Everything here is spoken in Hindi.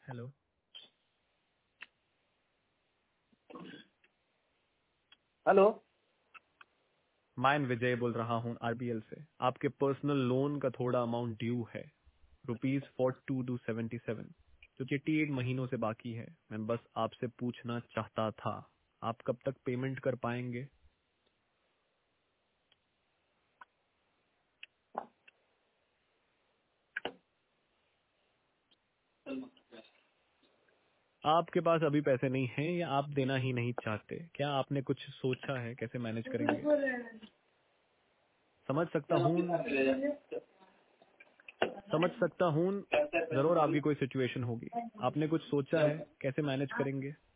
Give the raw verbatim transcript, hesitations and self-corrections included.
हेलो। हेलो। मैं विजय बोल रहा हूँ आरबीएल से। आपके पर्सनल लोन का थोड़ा अमाउंट ड्यू है, rupees four two two seventy seven, जो कि एट्टी एट महीनों से बाकी है। मैं बस आपसे पूछना चाहता था, आप कब तक पेमेंट कर पाएंगे? आपके पास अभी पैसे नहीं हैं या आप देना ही नहीं चाहते? क्या आपने कुछ सोचा है कैसे मैनेज करेंगे? समझ सकता हूँ, समझ सकता हूँ, जरूर आपकी कोई सिचुएशन होगी। आपने कुछ सोचा है कैसे मैनेज करेंगे?